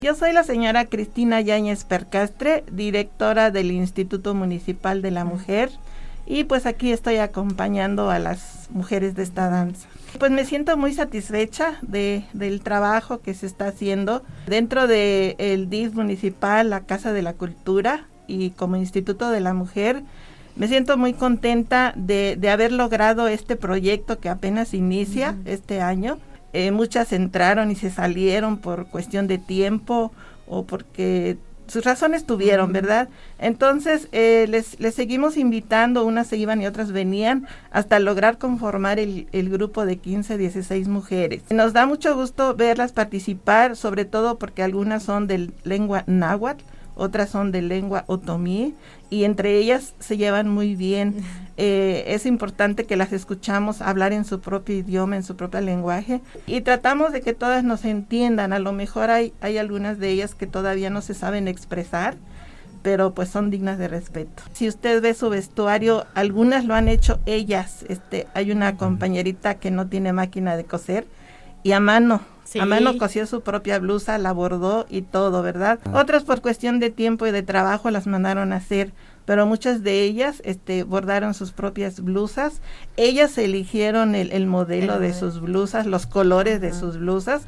Yo soy la señora Cristina Yáñez Percastre, directora del Instituto Municipal de la Mujer, y pues aquí estoy acompañando a las mujeres de esta danza. Pues me siento muy satisfecha del trabajo que se está haciendo dentro del DIF municipal, la Casa de la Cultura, y como Instituto de la Mujer. Me siento muy contenta de haber logrado este proyecto que apenas inicia este año. Muchas entraron y se salieron por cuestión de tiempo o porque sus razones tuvieron, ¿verdad? Entonces les seguimos invitando, unas se iban y otras venían, hasta lograr conformar el grupo de 15, 16 mujeres. Nos da mucho gusto verlas participar, sobre todo porque algunas son de lengua náhuatl, otras son de lengua otomí, y entre ellas se llevan muy bien. Es importante que las escuchamos hablar en su propio idioma, en su propio lenguaje, y tratamos de que todas nos entiendan. A lo mejor hay algunas de ellas que todavía no se saben expresar, pero pues son dignas de respeto. Si usted ve su vestuario, algunas lo han hecho ellas. Hay una compañerita que no tiene máquina de coser y a mano cosió su propia blusa, la bordó y todo, ¿verdad? Otras por cuestión de tiempo y de trabajo las mandaron a hacer, pero muchas de ellas bordaron sus propias blusas. Ellas eligieron el modelo de sus blusas, los colores de sus blusas.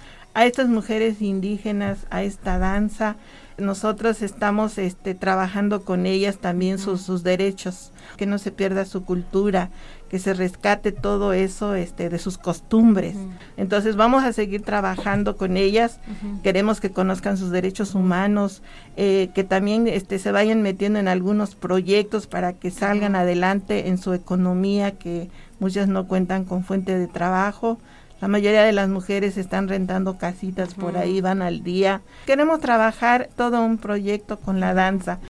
A estas mujeres indígenas, a esta danza, nosotros estamos trabajando con ellas también sus derechos, que no se pierda su cultura, que se rescate todo eso de sus costumbres. Entonces vamos a seguir trabajando con ellas. Queremos que conozcan sus derechos humanos, que también se vayan metiendo en algunos proyectos para que salgan adelante en su economía, que muchas no cuentan con fuente de trabajo. La mayoría de las mujeres están rentando casitas por ahí, van al día. Queremos trabajar todo un proyecto con la danza.